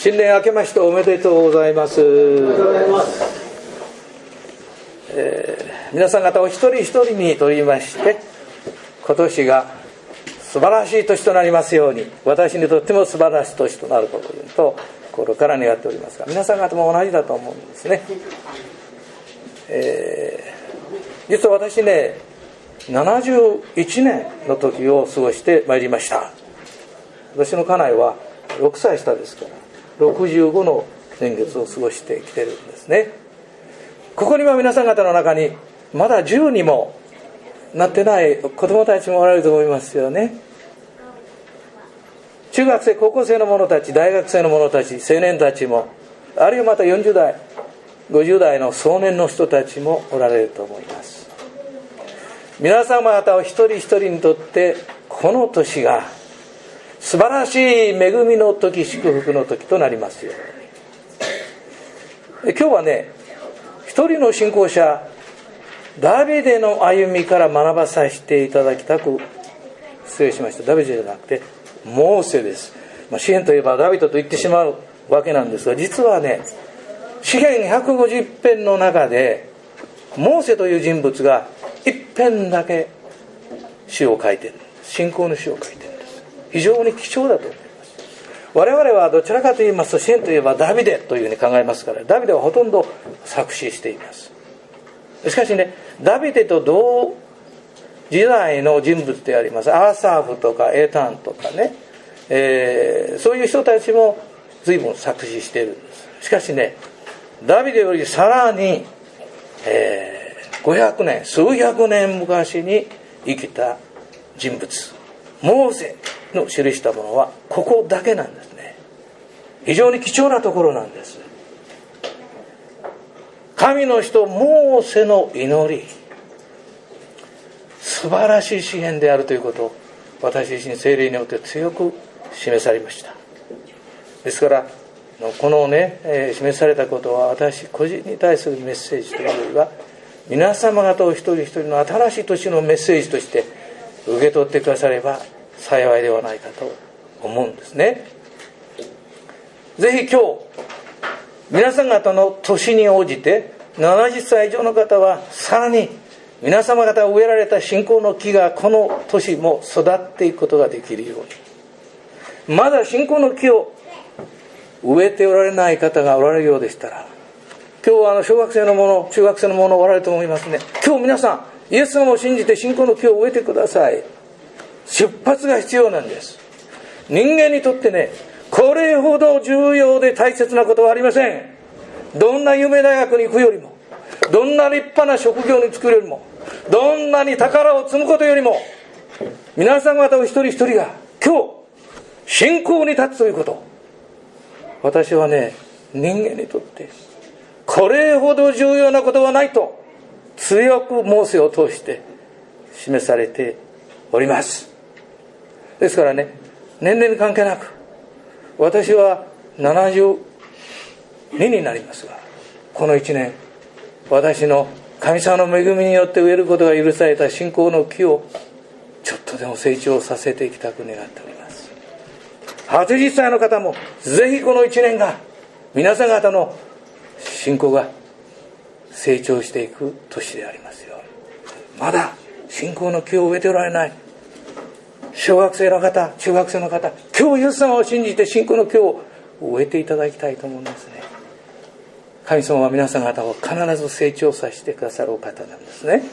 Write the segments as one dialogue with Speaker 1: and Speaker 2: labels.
Speaker 1: 新年明けましておめでとうございます。皆さん方お一人一人にとりまして今年が素晴らしい年となりますように、私にとっても素晴らしい年となることと心から願っておりますが、皆さん方も同じだと思うんですね。実は私ね、71年の時を過ごしてまいりました。私の家内は6歳下ですから65の年月を過ごしてきてるんですね。ここには皆さん方の中にまだ10にもなってない子供たちもおられると思いますよね。中学生高校生の者たち、大学生の者たち、青年たちも、あるいはまた40代50代の壮年の人たちもおられると思います。皆様方お一人一人にとってこの年が素晴らしい恵みの時、祝福の時となりますように。今日はね、一人の信仰者ダビデの歩みから学ばさせていただきたく、失礼しました、ダビデじゃなくてモーセです。詩篇といえばダビデと言ってしまうわけなんですが、実はね、詩篇150編の中でモーセという人物が一編だけ詩を書いている、信仰の詩を書いているんです。非常に貴重だと思います。我々はどちらかと言いますと、詩篇といえばダビデというふうに考えますから、ダビデはほとんど作詞しています。しかしね、ダビデと同時代の人物でありますアーサーフとかエタンとかね、そういう人たちも随分作詞しているんです。しかしね、ダビデよりさらに、500年数百年昔に生きた人物モーセの記したものはここだけなんですね。非常に貴重なところなんです。神の人モーセの祈り、素晴らしい詩篇であるということを私自身聖霊によって強く示されました。ですからこのね、示されたことは私個人に対するメッセージというよりは、皆様方お一人一人の新しい年のメッセージとして受け取ってくだされば幸いではないかと思うんですね。ぜひ今日皆さん方の年に応じて70歳以上の方はさらに皆様方が植えられた信仰の木がこの年も育っていくことができるように、まだ信仰の木を植えておられない方がおられるようでしたら、今日は小学生のもの中学生のものおられると思いますね。今日皆さんイエス様を信じて信仰の木を植えてください。出発が必要なんです。人間にとってね、これほど重要で大切なことはありません。どんな有名大学に行くよりも、どんな立派な職業に就くよりも、どんなに宝を積むことよりも、皆さん方お一人一人が今日信仰に立つということ、私はね、人間にとってこれほど重要なことはないと強くモーセを通して示されております。ですからね、年齢に関係なく、私は72になりますが、この1年私の神様の恵みによって植えることが許された信仰の木をちょっとでも成長させていきたく願っております。80歳の方もぜひこの1年が皆さん方の信仰が成長していく年でありますよ。まだ信仰の木を植えておられない小学生の方、中学生の方、今日イエス様を信じて信仰の木を植えていただきたいと思うんですね。神様は皆さん方を必ず成長させてくださるお方なんですね。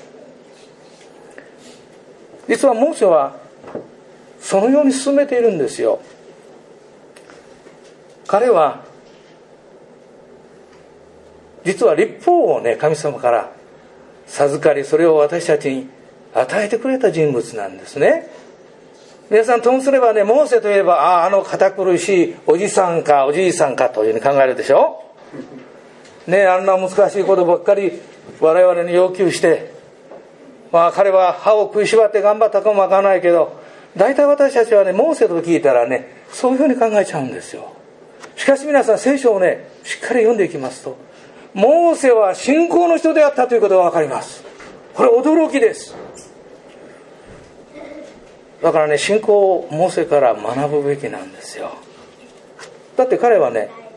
Speaker 1: 実はモーセはそのように進めているんですよ。彼は実は律法をね、神様から授かり、それを私たちに与えてくれた人物なんですね。皆さんともすればね、モーセといえばあの堅苦しいおじさんかおじいさんかというふうに考えるでしょね。あんな難しいことばっかり我々に要求して、彼は歯を食いしばって頑張ったかもわからないけど、大体私たちはね、モーセと聞いたらね、そういうふうに考えちゃうんですよ。しかし皆さん聖書をね、しっかり読んでいきますと、モーセは信仰の人であったということがわかります。これ驚きです。だからね、信仰をモーセから学ぶべきなんですよ。だって彼はね、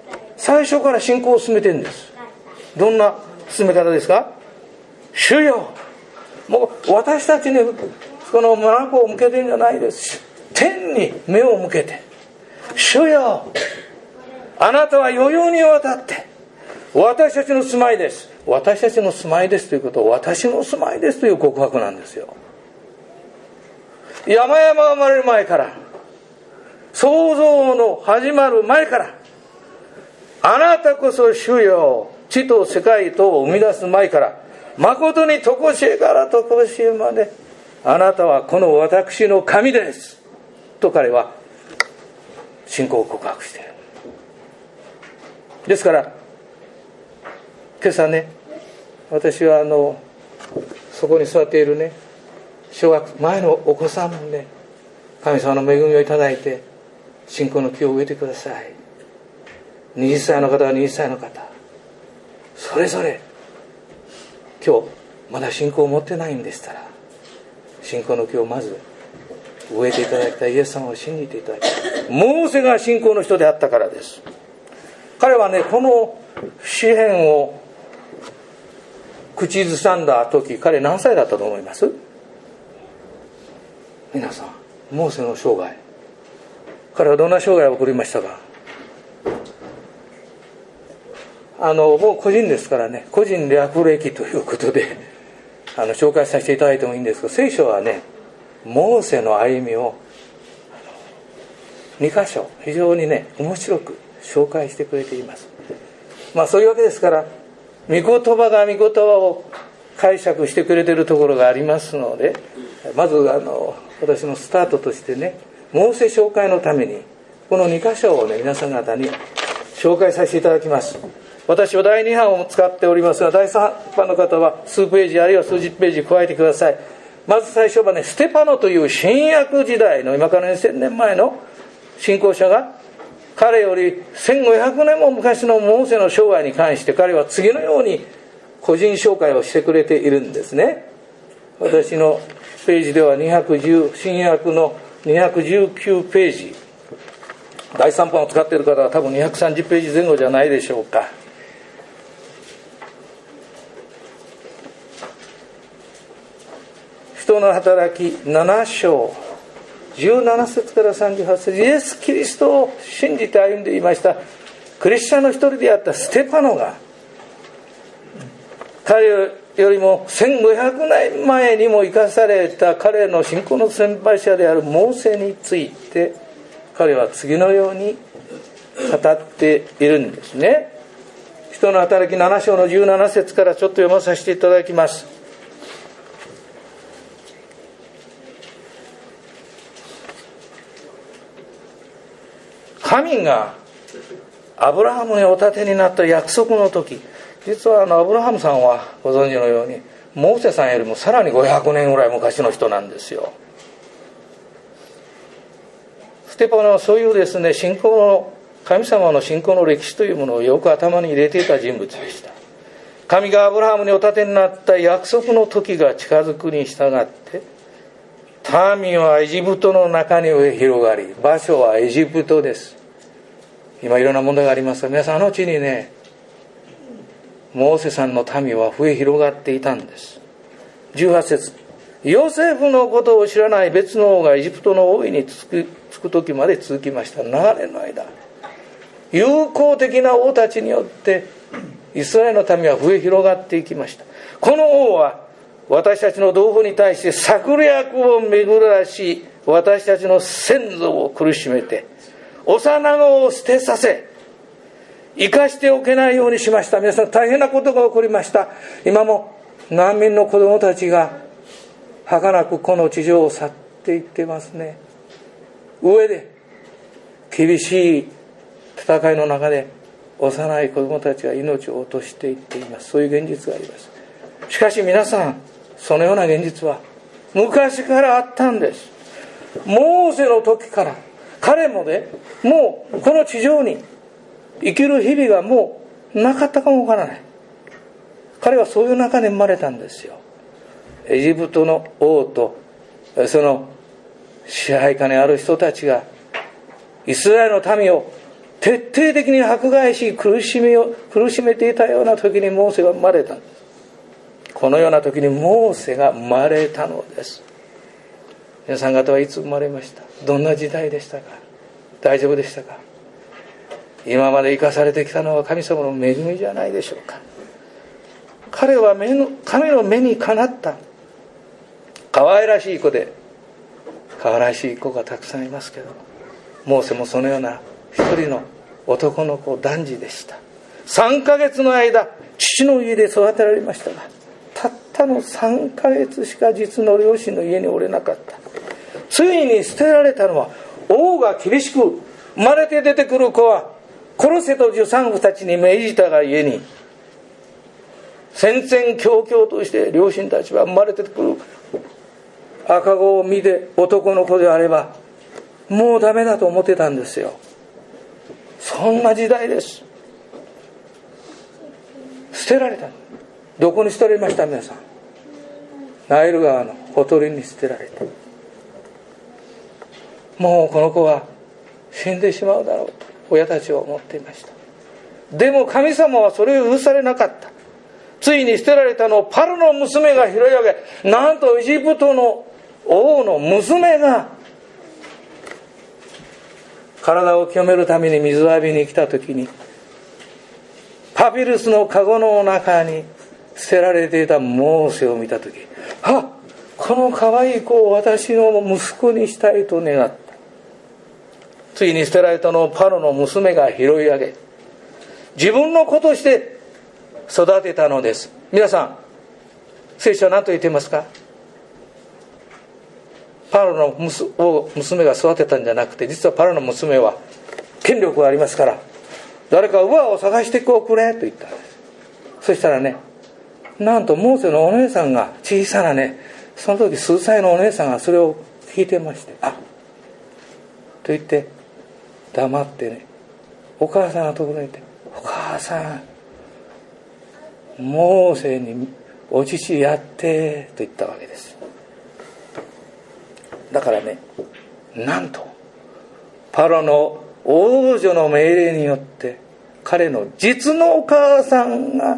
Speaker 1: 最初から信仰を進めてるんです。どんな進め方ですか？主よ、もう私たちにこの眼を向けてるんじゃないです。天に目を向けて、主よ、あなたは余裕にわたって私たちの住まいです。私たちの住まいですということを、私の住まいですという告白なんですよ。山々が生まれる前から、創造の始まる前から、あなたこそ主よ、地と世界とを生み出す前から、誠に常しえから常しえまで、あなたはこの私の神ですと彼は信仰を告白している。ですから今朝ね、私はそこに座っているね、小学前のお子さんもね、神様の恵みをいただいて信仰の木を植えてください。20歳の方は20歳の方、それぞれ今日まだ信仰を持ってないんでしたら、信仰の木をまず植えていただきたい。イエス様を信じていただきたい。モーセが信仰の人であったからです。彼はね、この詩篇を口ずさんだ時、彼何歳だったと思います？皆さん、モーセの生涯、彼はどんな生涯を送りましたか？もう個人ですからね、個人略歴ということで紹介させていただいてもいいんですが、聖書はね、モーセの歩みを2箇所非常にね面白く紹介してくれています。そういうわけですから、御言葉が御言葉を解釈してくれているところがありますので、まず私のスタートとしてね、モーセ紹介のためにこの2箇所をね、皆さん方に紹介させていただきます。私は第2版を使っておりますが、第3版の方は数ページあるいは数十ページ加えてください。まず最初はね、ステパノという新約時代の今から2000年前の信仰者が、彼より1500年も昔のモーセの生涯に関して彼は次のように個人紹介をしてくれているんですね。私のページでは新約の219ページ、第3版を使っている方は多分230ページ前後じゃないでしょうか。人の働き7章17節から38節、イエス・キリストを信じて歩んでいましたクリスチャンの一人であったステパノが、彼よりも1500年前にも生かされた彼の信仰の先輩者であるモーセについて、彼は次のように語っているんですね。人の働き7章の17節からちょっと読まさせていただきます。神がアブラハムにお立てになった約束の時、実はアブラハムさんはご存知のようにモーセさんよりもさらに500年ぐらい昔の人なんですよ。ステパノはそういうですね、信仰の神様の信仰の歴史というものをよく頭に入れていた人物でした。神がアブラハムにお立てになった約束の時が近づくに従って、民はエジプトの中に広がり、場所はエジプトです。今いろんな問題がありますが、皆さんうちにね、モーセさんの民は増え広がっていたんです。18節、ヨセフのことを知らない別の王がエジプトの王位につく時まで続きました。長年の間、友好的な王たちによってイスラエルの民は増え広がっていきました。この王は私たちの同胞に対して策略を巡らし、私たちの先祖を苦しめて幼子を捨てさせ、生かしておけないようにしました。皆さん、大変なことが起こりました。今も難民の子供たちが儚くこの地上を去っていってますね。上で厳しい戦いの中で幼い子供たちが命を落としていっています。そういう現実があります。しかし皆さん、そのような現実は昔からあったんです。モーセの時から彼もね、もうこの地上に生きる日々がもうなかったかもわからない。彼はそういう中で生まれたんですよ。エジプトの王とその支配下にある人たちがイスラエルの民を徹底的に迫害し苦しめていたような時にモーセが生まれた。このような時にモーセが生まれたのです。皆さん方はいつ生まれました？どんな時代でしたか？大丈夫でしたか？今まで生かされてきたのは神様の恵みじゃないでしょうか。彼は神の目にかなった可愛らしい子で、可愛らしい子がたくさんいますけど、モーセもそのような一人の男の子男児でした。3ヶ月の間父の家で育てられましたが、たったの3ヶ月しか実の両親の家におれなかった。ついに捨てられたのは、王が厳しく生まれて出てくる子は殺せと助産婦たちに命じたがゆえに、戦々恐々として両親たちは生まれてくる赤子を見て、男の子であればもうダメだと思ってたんですよ。そんな時代です。捨てられた。どこに捨てられました？皆さん、ナイル川のほとりに捨てられた。もうこの子は死んでしまうだろうと親たちは思っていました。でも神様はそれを許されなかった。ついに捨てられたのをパロの娘が拾い上げ、なんとエジプトの王の娘が体を清めるために水浴びに来た時に、パピルスの籠の中に捨てられていたモーセを見た時、この可愛い子を私の息子にしたいと願った。ついに捨てられたのをパロの娘が拾い上げ、自分の子として育てたのです。皆さん、聖書は何と言っていますか？パロの娘が育てたんじゃなくて、実はパロの娘は権力がありますから、誰か乳母を探してくれと言ったんです。そしたらね、なんとモーセのお姉さんが、小さなね、その時数歳のお姉さんがそれを聞いてまして、と言って黙ってね、お母さんのところに行って、お母さん、モーセにお乳やってと言ったわけです。だからね、なんとパロの王女の命令によって彼の実のお母さんが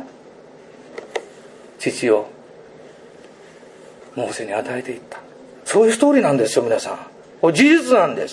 Speaker 1: 父をモーセに与えていった。そういうストーリーなんですよ、皆さん。事実なんです。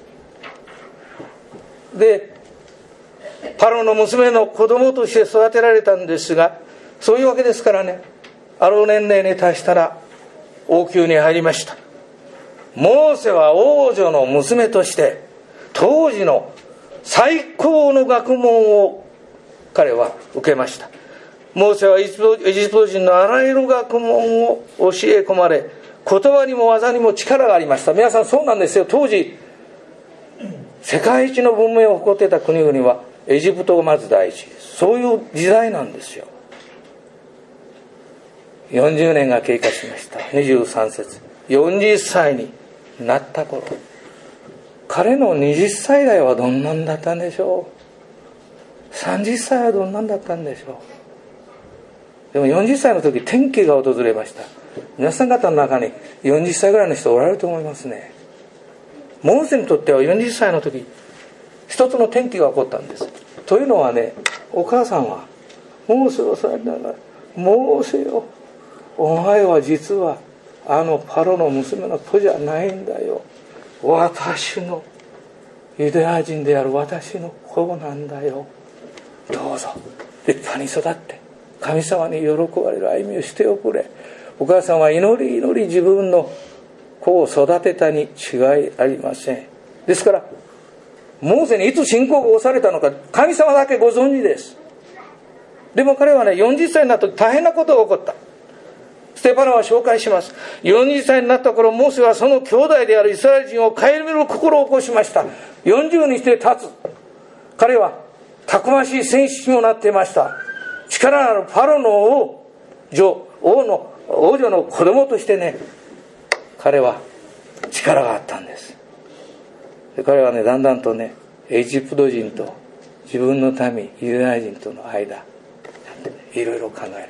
Speaker 1: で、パロの娘の子供として育てられたんですが、そういうわけですからね、ある年齢に達したら王宮に入りました。モーセは王女の娘として当時の最高の学問を彼は受けました。モーセはエジプト人のあらゆる学問を教え込まれ、言葉にも技にも力がありました。皆さん、そうなんですよ。当時世界一の文明を誇っていた国々はエジプトがまず第一です。そういう時代なんですよ。40年が経過しました。23節、40歳になった頃、彼の20歳代はどんなんだったんでしょう。30歳はどんなんだったんでしょう。でも40歳の時、転機が訪れました。皆さん方の中に40歳ぐらいの人おられると思いますね。モーセにとっては40歳の時、一つの転機が起こったんです。というのはね、お母さんはモーセをされながら、モーセよ、お前は実はあのパロの娘の子じゃないんだよ。私のユダヤ人である私の子なんだよ。どうぞ立派に育って神様に喜ばれる歩みをしておくれ。お母さんは祈り祈り自分の子を育てたに違いありません。ですからモーセにいつ信仰が押されたのか神様だけご存知です。でも彼はね、40歳になった時大変なことが起こった。ステパノは紹介します。40歳になった頃、モーセはその兄弟であるイスラエル人を顧みる心を起こしました。40にして立つ。彼はたくましい戦士にもなっていました。力のあるパロの王女の子供としてね、彼は力があったんです。で、彼はね、だんだんとね、エジプト人と自分の民ユダヤ人との間、いろいろ考えるようになった。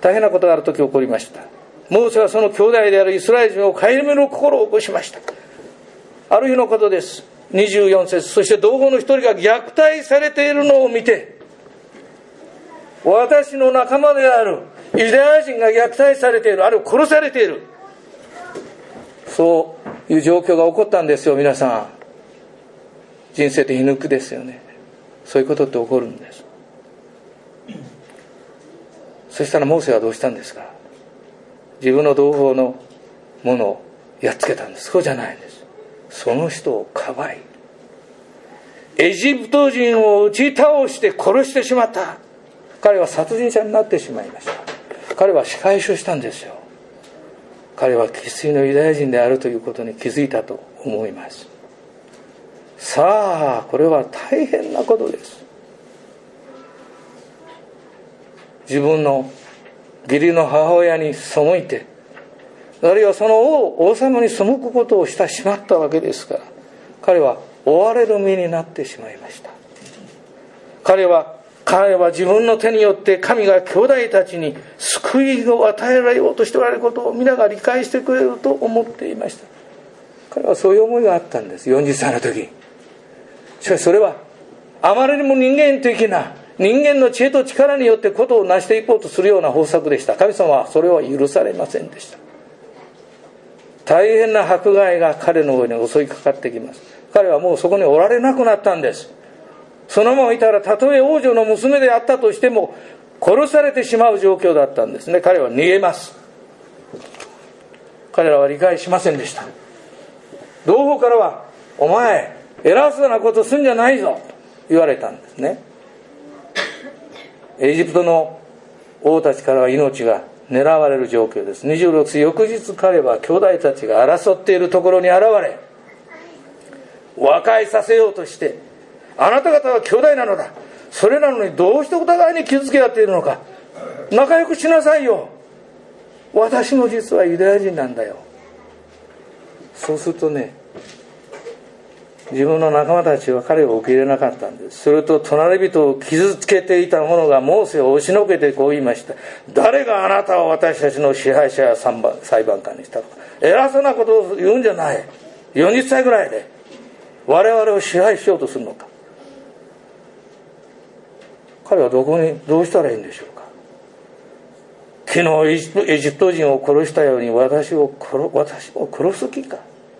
Speaker 1: 大変なことがある時起こりました。モーセはその兄弟であるイスラエル人を顧みる心を起こしました。ある日のことです。 24節、そして同胞の一人が虐待されているのを見て、私の仲間であるユダヤ人が虐待されている、あるいは殺されている、そういう状況が起こったんですよ。皆さん、人生って皮肉ですよね。そういうことって起こるんです。そしたらモーセはどうしたんですか。自分の同胞のものをやっつけたんです。そうじゃないんです。その人をかばい、エジプト人を打ち倒して殺してしまった。彼は殺人者になってしまいました。彼は仕返しをしたんですよ。彼は生粋のユダヤ人であるということに気づいたと思います。さあ、これは大変なことです。自分の義理の母親に背いて、あるいはその王様に背くことをしてしまったわけですから、彼は追われる身になってしまいました。彼は自分の手によって神が兄弟たちに救いを与えられようとしておられることを皆が理解してくれると思っていました。彼はそういう思いがあったんです。40歳の時。しかしそれはあまりにも人間的な、人間の知恵と力によってことを成していこうとするような方策でした。神様はそれは許されませんでした。大変な迫害が彼の上に襲いかかってきます。彼はもうそこにおられなくなったんです。そのままいたら、たとえ王女の娘であったとしても殺されてしまう状況だったんですね。彼は逃げます。彼らは理解しませんでした。同胞からは、お前偉そうなことすんじゃないぞと言われたんですね。エジプトの王たちからは命が狙われる状況です。26節、翌日彼は兄弟たちが争っているところに現れ、和解させようとして、あなた方は兄弟なのだ、それなのにどうしてお互いに傷つけ合っているのか、仲良くしなさいよ、私も実はユダヤ人なんだよ。そうするとね、自分の仲間たちは彼を受け入れなかったんです。すると隣人を傷つけていた者がモーセを押しのけてこう言いました。誰があなたを私たちの支配者や裁判官にしたのか。偉そうなことを言うんじゃない。40歳ぐらいで我々を支配しようとするのか。彼はどうしたらいいんでしょうか。昨日エジプト人を殺したように私を殺す気か。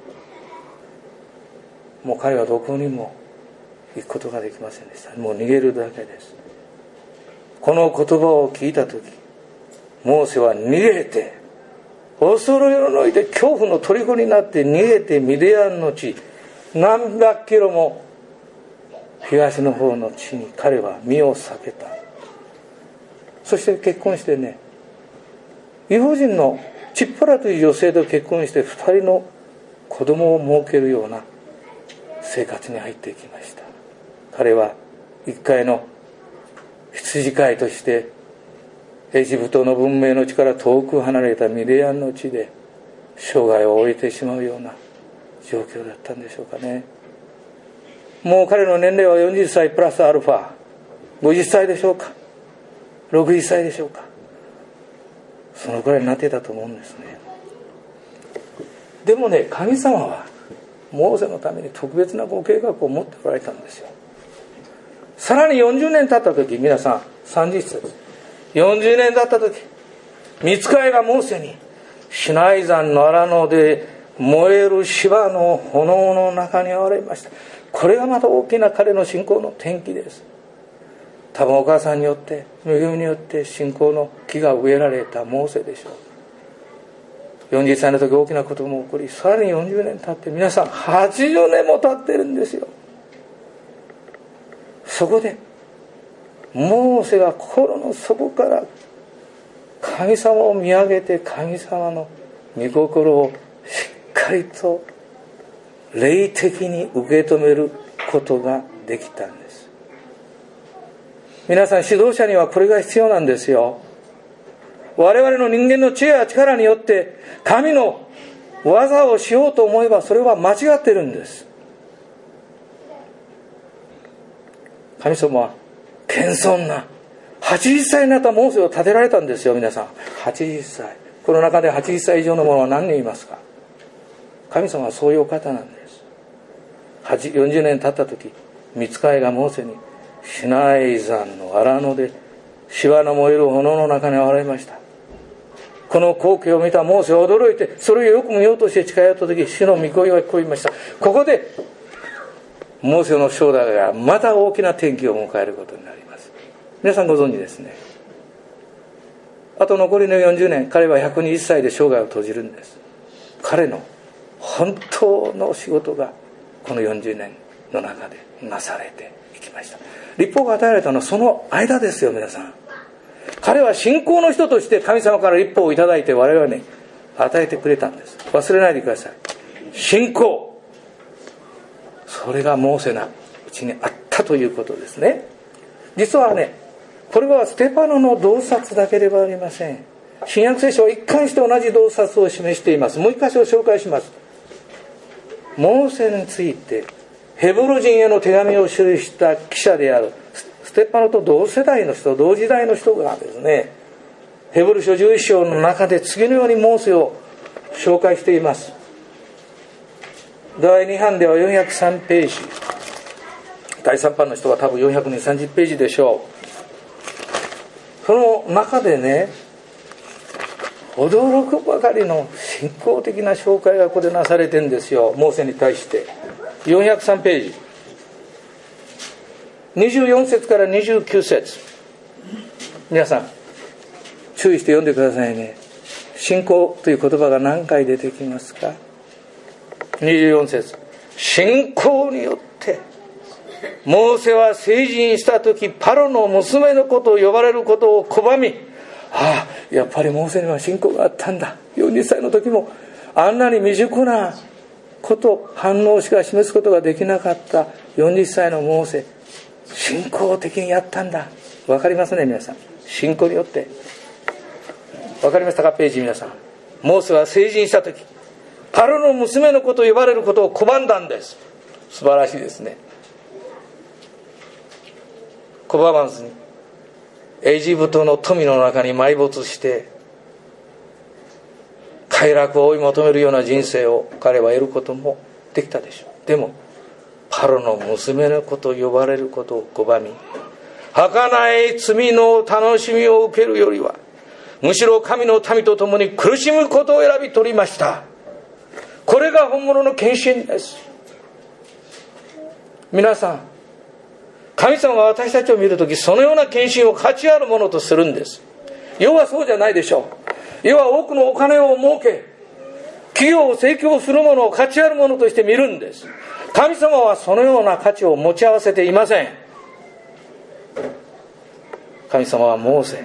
Speaker 1: もう彼はどこにも行くことができませんでした。もう逃げるだけです。この言葉を聞いた時、モーセは逃げて、恐れをのいて恐怖の虜になって逃げて、ミディアンの地、何百キロも東の方の地に彼は身を避けた。そして結婚してね、異邦人のチッパラという女性と結婚して2人の子供を設けるような生活に入っていきました。彼は一回の羊飼いとしてエジプトの文明の地から遠く離れたミディアンの地で生涯を終えてしまうような状況だったんでしょうかね。もう彼の年齢は40歳プラスアルファ、50歳でしょうか、60歳でしょうか、そのくらいになっていたと思うんですね。でもね、神様はモーセのために特別なご計画を持っておられたんですよ。さらに40年経った時、皆さん30節、40年経った時、御使いがモーセにシナイ山の荒野で燃える芝の炎の中に現れました。これがまた大きな彼の信仰の転機です。多分お母さんによって恵みによって信仰の木が植えられたモーセでしょう。40歳の時大きなことも起こり、さらに40年経って、皆さん80年も経ってるんですよ。そこでモーセが心の底から神様を見上げて、神様の御心をしっかりと霊的に受け止めることができたんです。皆さん、指導者にはこれが必要なんですよ。我々の人間の知恵や力によって神の技をしようと思えば、それは間違ってるんです。神様は謙遜な80歳になったモーセを立てられたんですよ。皆さん80歳、この中で80歳以上の者は何人いますか。神様はそういうお方なんです。 40年経った時、御使いがモーセに、シナイ山の荒野で芝の燃える炎の中に現れました。この光景を見たモーセは驚いて、それをよく見ようとして近寄った時、主の御声が聞こえました。ここでモーセの将来がまた大きな転機を迎えることになります。皆さんご存知ですね。あと残りの40年、彼は120歳で生涯を閉じるんです。彼の本当の仕事がこの40年の中でなされていきました。律法が与えられたのはその間ですよ、皆さん。彼は信仰の人として神様から律法をいただいて我々に与えてくれたんです。忘れないでください。信仰、それがモーセのうちにあったということですね。実はね、これはステパノの洞察だけではありません。新約聖書は一貫して同じ洞察を示しています。もう一箇所を紹介します。モーセについてヘブル人への手紙を記した記者であるステパノと同世代の人、同時代の人がですね、ヘブル書11章の中で次のようにモーセを紹介しています。第2版では403ページ、第3版の人は多分420-30ページでしょう。その中でね、驚くばかりの信仰的な紹介がここでなされてるんですよ。モーセに対して403ページ24節から29節、皆さん注意して読んでくださいね。信仰という言葉が何回出てきますか。24節、信仰によってモーセは成人した時、パロの娘の子と呼ばれることを拒み、ああ、やっぱりモーセには信仰があったんだ。40歳の時もあんなに未熟なこと反応しか示すことができなかった40歳のモーセ、信仰的にやったんだ。わかりますね、皆さん。信仰によって。わかりましたか、ページ皆さん。モーセは成人した時、パロの娘の子と呼ばれることを拒んだんです。素晴らしいですね。拒まずにエジプトの富の中に埋没して快楽を追い求めるような人生を彼は得ることもできたでしょう。でもパロの娘の子と呼ばれることを拒み、儚い罪の楽しみを受けるよりはむしろ神の民と共に苦しむことを選び取りました。これが本物の献身です。皆さん、神様が私たちを見るとき、そのような献身を価値あるものとするんです。世はそうじゃないでしょう。世は多くのお金を儲け、企業を成功するものを価値あるものとして見るんです。神様はそのような価値を持ち合わせていません。神様はモーセ、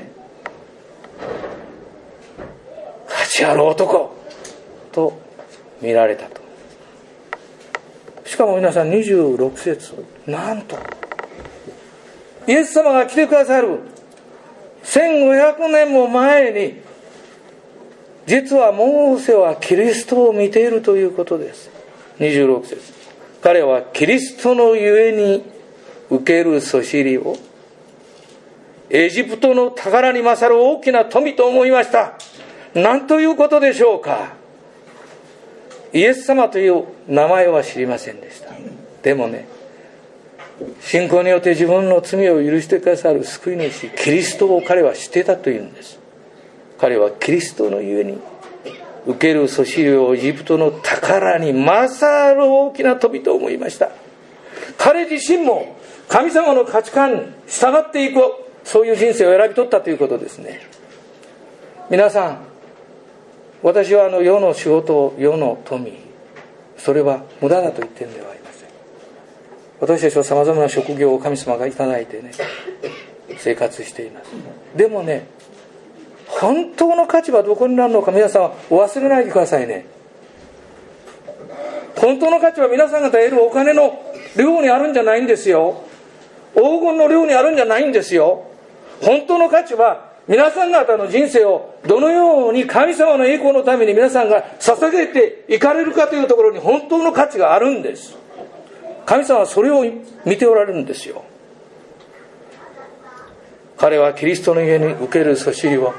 Speaker 1: 価値ある男と見られたと。しかも皆さん26節、なんとイエス様が来てくださる1500年も前に、実はモーセはキリストを見ているということです。26節、彼はキリストのゆえに受けるそしりをエジプトの宝に勝る大きな富と思いました。何ということでしょうか。イエス様という名前は知りませんでした。でもね、信仰によって自分の罪を許してくださる救い主キリストを彼は知っていたというんです。彼はキリストのゆえに受けるそしりをエジプトの宝に勝る大きな富と思いました。彼自身も神様の価値観に従っていく、そういう人生を選び取ったということですね。皆さん、私は世の仕事、世の富、それは無駄だと言ってるんではありません。私たちはさまざまな職業を神様がいただいてね、生活しています。でもね、本当の価値はどこになるのか、皆さんはお忘れないでくださいね。本当の価値は皆さんが得るお金の量にあるんじゃないんですよ。黄金の量にあるんじゃないんですよ。本当の価値は皆さん方の人生をどのように神様の栄光のために皆さんが捧げていかれるかというところに本当の価値があるんです。神様はそれを見ておられるんですよ。彼はキリストの家に受けるそしりを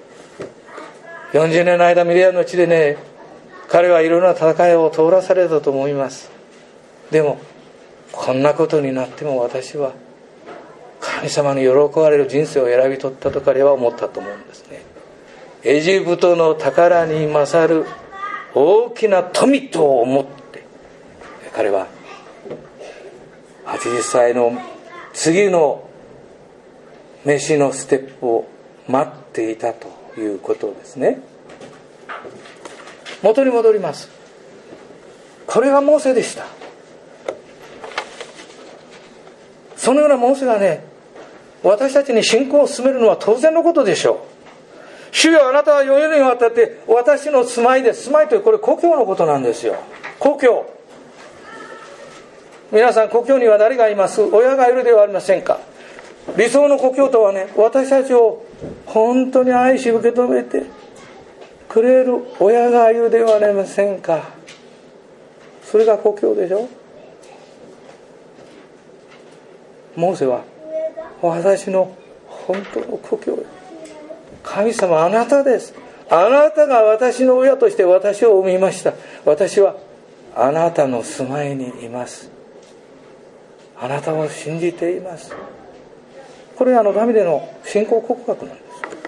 Speaker 1: 40年の間ミディアの地でね、彼はいろいろな戦いを通らされたと思います。でもこんなことになっても私は神様に喜ばれる人生を選び取ったと彼は思ったと思うんですね。エジプトの宝に勝る大きな富と思って彼は80歳の次の飯のステップを待っていたということですね。元に戻ります。これがモーセでした。そのようなモーセがね、私たちに信仰を進めるのは当然のことでしょう。主よ、あなたは4年にわたって私の住まいです。住まいというこれ故郷のことなんですよ。故郷。皆さん、故郷には誰がいます？親がいるではありませんか。理想の故郷とはね、私たちを本当に愛し受け止めてくれる親がいるではありませんか。それが故郷でしょ。モーセは私の本当の故郷、神様あなたです。あなたが私の親として私を産みました。私はあなたの住まいにいます。あなたを信じています。これはダビデの信仰告白なんです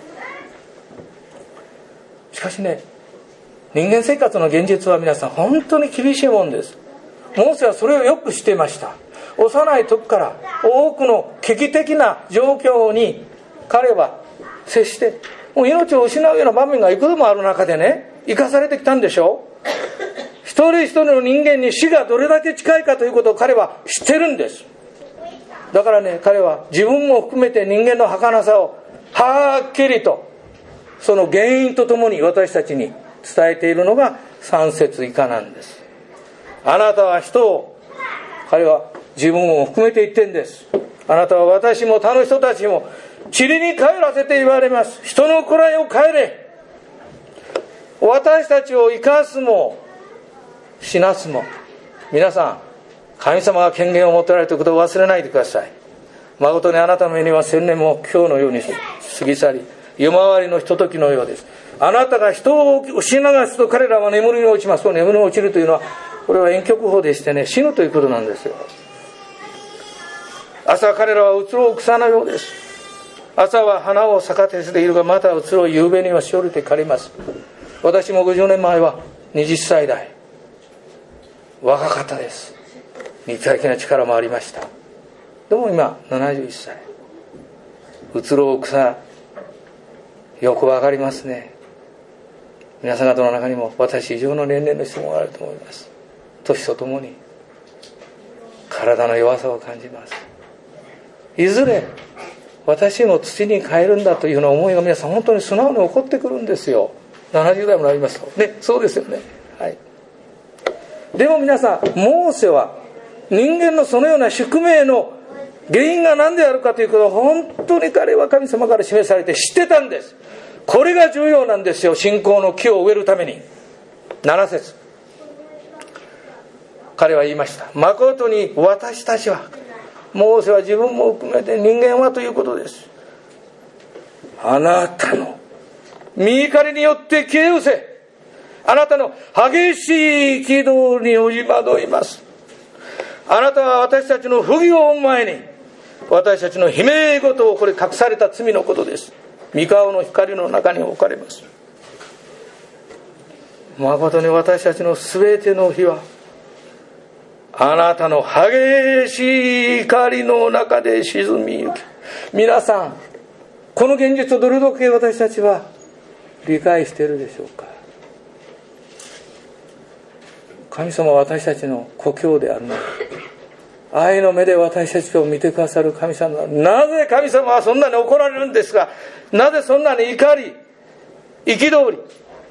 Speaker 1: 。しかしね、人間生活の現実は皆さん本当に厳しいもんです。モーセはそれをよく知っていました。幼い時から多くの危機的な状況に彼は接して、もう命を失うような場面がいくつもある中でね、生かされてきたんでしょう。一人一人の人間に死がどれだけ近いかということを彼は知ってるんです。だからね、彼は自分も含めて人間の儚さをはっきりとその原因とともに私たちに伝えているのが3節以下なんです。あなたは人を、彼は自分も含めて言ってんです。あなたは私も他の人たちも塵に帰らせて言われます。人の位を変えれ。私たちを生かすも死なすも。皆さん、神様が権限を持っておられるということを忘れないでください。誠にあなたの目には1000年も今日のように過ぎ去り、夜回りのひとときのようです。あなたが人を押し流すと彼らは眠りに落ちます。と眠りに落ちるというのは、これは遠曲法でしてね、死ぬということなんですよ。朝彼らは移ろう草のようです。朝は花を咲かせているが、また移ろう夕べにはしおれて枯れます。私も50年前は20歳代、若かったです。肉体的な力もありました。でも今71歳。移ろう草、よくわかりますね。皆さん方の中にも私以上の年齢の人もあると思います。年とともに体の弱さを感じます。いずれ私も土に帰るんだというような思いが皆さん本当に素直に起こってくるんですよ。70代もなりますとね、そうですよね。はい。でも皆さん、モーセは人間のそのような宿命の原因が何であるかということを本当に彼は神様から示されて知ってたんです。これが重要なんですよ。信仰の木を植えるために。7節、彼は言いました。誠に私たちは、モーセは自分も含めて人間はということです。あなたの御怒りによって消え失せ、あなたの激しい憤りにおじ惑います。あなたは私たちの不義を追う前に、私たちの悲鳴事を、これ隠された罪のことです。御顔の光の中に置かれます。誠に私たちのすべての日は、あなたの激しい怒りの中で沈みゆき。皆さん、この現実をどれだけ私たちは理解しているでしょうか。神様は私たちの故郷であるの。愛の目で私たちを見てくださる神様は、なぜ神様はそんなに怒られるんですか。なぜそんなに怒り憤り。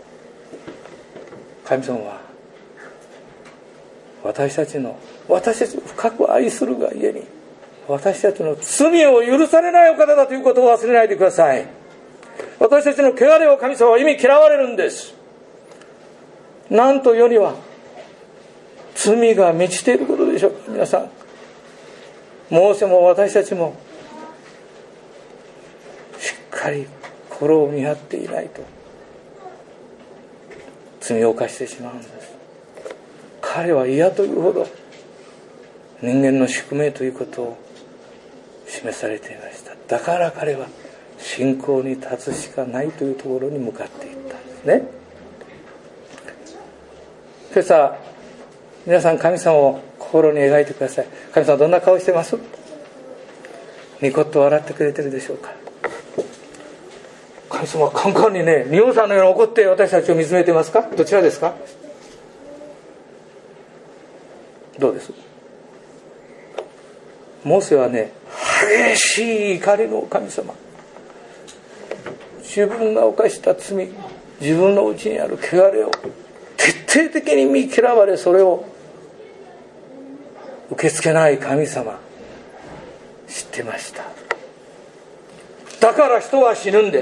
Speaker 1: 神様は私たちを深く愛するがゆえに、私たちの罪を許されないお方だということを忘れないでください。私たちの汚れを神様は意味嫌われるんです。なんと世には罪が満ちていることでしょうか。皆さん、モーセも私たちもしっかり心を見張っていないと罪を犯してしまうんです。彼は嫌というほど人間の宿命ということを示されていました。だから彼は信仰に立つしかないというところに向かっていったんですね。今朝皆さん、神様を心に描いてください。神様どんな顔してます？ニコッと笑ってくれてるでしょうか？神様はカンカンにね、仁王さんのように怒って私たちを見つめてますか？どちらですか？どうです？モーセはね、激しい怒りの神様、自分が犯した罪、自分のうちにある汚れを徹底的に見嫌われ、それを受け付けない神様知ってました。だから人は死ぬんです。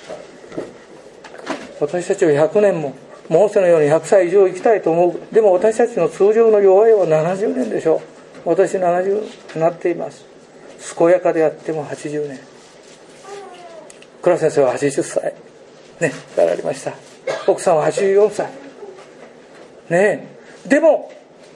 Speaker 1: 私たちは100年もモーセのように100歳以上生きたいと思う。でも私たちの通常の弱いは70年でしょう。私70になっています。健やかであっても80年。倉先生は80歳ね、やられました。奥さんは84歳ね。でも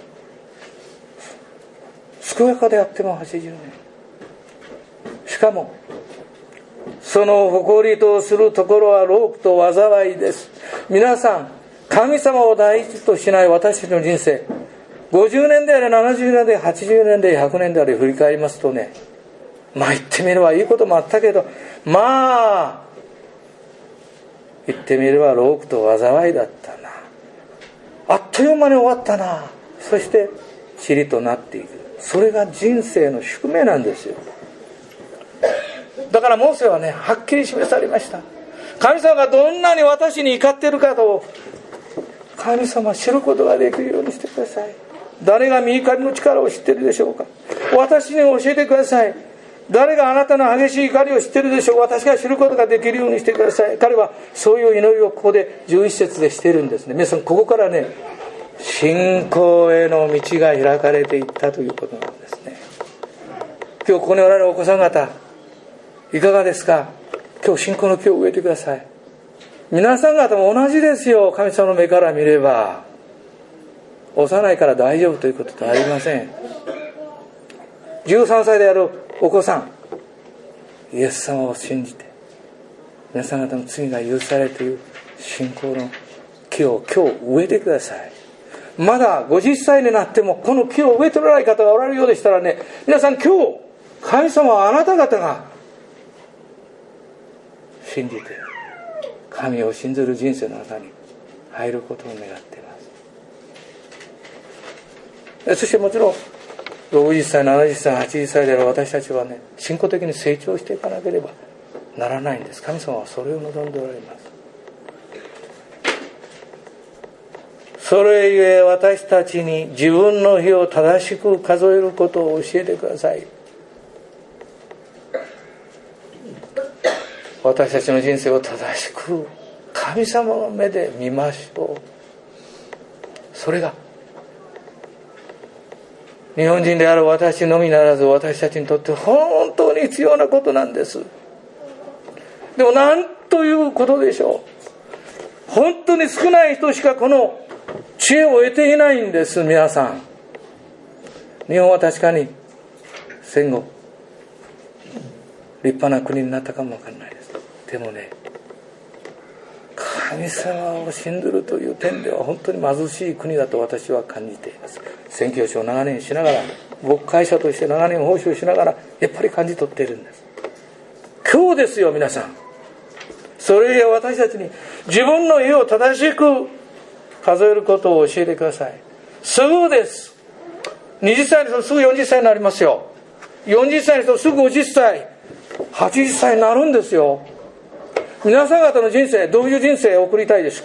Speaker 1: 健やかであっても80年。しかもその誇りとするところは労苦と災いです。皆さん、神様を第一としない私たちの人生、50年であれ70年で80年で100年であれ振り返りますとね、まあ言ってみればいいこともあったけど、まあ言ってみれば労苦と災いだったな、あっという間に終わったな、そして塵となっていく。それが人生の宿命なんですよ。だからモーセはね、はっきり示されました。神様がどんなに私に怒っているかと神様は知ることができるようにしてください。誰が御怒りの力を知っているでしょうか？私に教えてください。誰があなたの激しい怒りを知っているでしょう？私が知ることができるようにしてください。彼はそういう祈りをここで11節でしているんですね。皆さん、ここからね、信仰への道が開かれていったということなんですね。今日ここにおられるお子さん方、いかがですか？今日信仰の木を植えてください。皆さん方も同じですよ。神様の目から見れば幼いから大丈夫ということではありません。13歳であるお子さん、イエス様を信じて皆さん方の罪が許されている信仰の木を今日植えてください。まだ50歳になってもこの木を植えておらない方がおられるようでしたらね、皆さん今日神様はあなた方が信じて神を信ずる人生の中に入ることを願っています。そしてもちろん60歳70歳80歳である私たちはね、信仰的に成長していかなければならないんです。神様はそれを望んでおられます。それゆえ私たちに自分の日を正しく数えることを教えてください。私たちの人生を正しく神様の目で見ましょう。それが日本人である私のみならず私たちにとって本当に必要なことなんです。でもなんということでしょう。本当に少ない人しかこの知恵を得ていないんです。皆さん、日本は確かに戦後立派な国になったかもわからないです。でもね、神様を信ずるという点では本当に貧しい国だと私は感じています。宣教師を長年しながら、牧会者として長年奉仕をしながらやっぱり感じ取っているんです。今日ですよ皆さん。それゆえ私たちに自分の家を正しく数えることを教えてください。すぐです。20歳の人すぐ40歳になりますよ。40歳の人すぐ50歳80歳になるんですよ。皆さん方の人生、どういう人生を送りたいですか？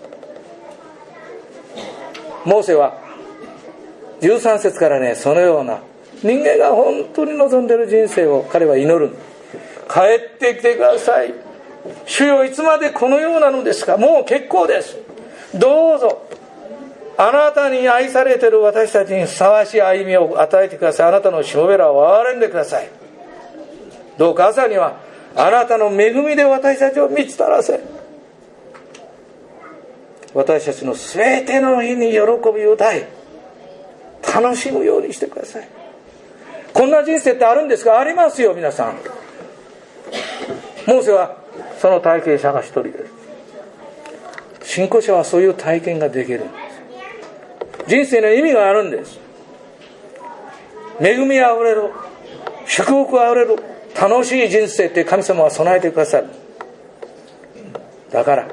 Speaker 1: モーセは13節からね、そのような人間が本当に望んでいる人生を彼は祈る。帰ってきてください。主よ、いつまでこのようなのですか？もう結構です。どうぞあなたに愛されている私たちにふさわしい歩みを与えてください。あなたのしもべらを憐れんでください。どうか朝にはあなたの恵みで私たちを満ち足らせ、私たちの全ての日に喜び歌い楽しむようにしてください。こんな人生ってあるんですか？ありますよ、皆さん。モーセはその体験者が一人です。信仰者はそういう体験ができるんです。人生の意味があるんです。恵みあふれる、祝福あふれる楽しい人生って神様は備えてくださる。だから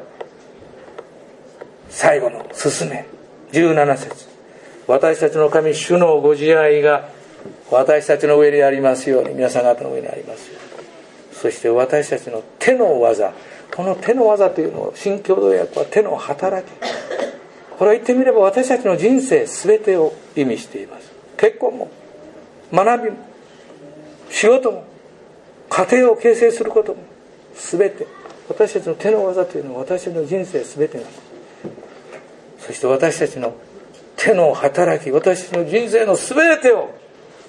Speaker 1: 最後の勧め17節、私たちの神主のご自愛が私たちの上にありますように、皆さん方の上にありますように。そして私たちの手の技、この手の技というのを新共同訳は手の働き、これは言ってみれば私たちの人生全てを意味しています。結婚も学びも仕事も家庭を形成することも全て私たちの手の技というのは私たちの人生全てです。そして私たちの手の働き、私たちの人生の全てを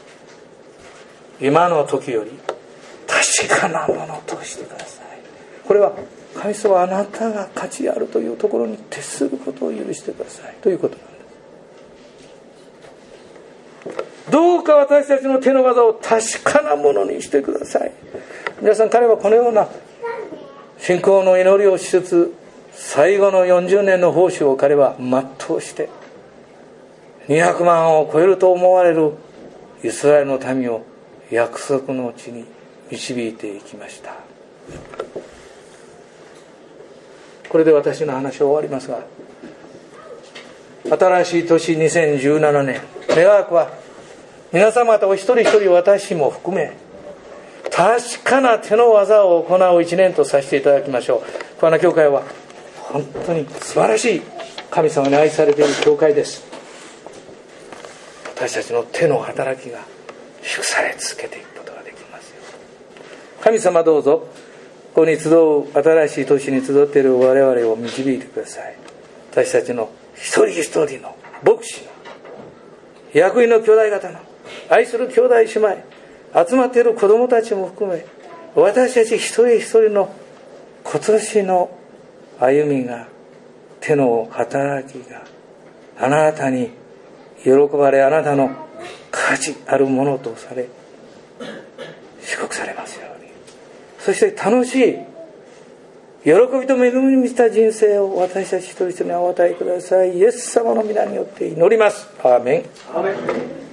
Speaker 1: 今の時より確かなものとしてください。これは神様はあなたが価値あるというところに徹することを許してくださいということなんです。どうか私たちの手の技を確かなものにしてください。皆さん、彼はこのような信仰の祈りをしつつ、最後の40年の奉仕を彼は全うして200万を超えると思われるイスラエルの民を約束の地に導いていきました。これで私の話は終わりますが、新しい年2017年、願わくは皆様方お一人一人、私も含め確かな手の技を行う一年とさせていただきましょう。桑名教会は本当に素晴らしい神様に愛されている教会です。私たちの手の働きが祝され続けていくことができますよ。神様、どうぞここに集う新しい年に集っている我々を導いてください。私たちの一人一人の牧師の役員の兄弟方の愛する兄弟姉妹、集まっている子どもたちも含め、私たち一人一人の今年の歩みが、手の働きがあなたに喜ばれ、あなたの価値あるものとされ祝福されますように。そして楽しい喜びと恵みに満ちた人生を私たち一人一人にお与えください。イエス様の皆によって祈ります。アーメン。アーメン。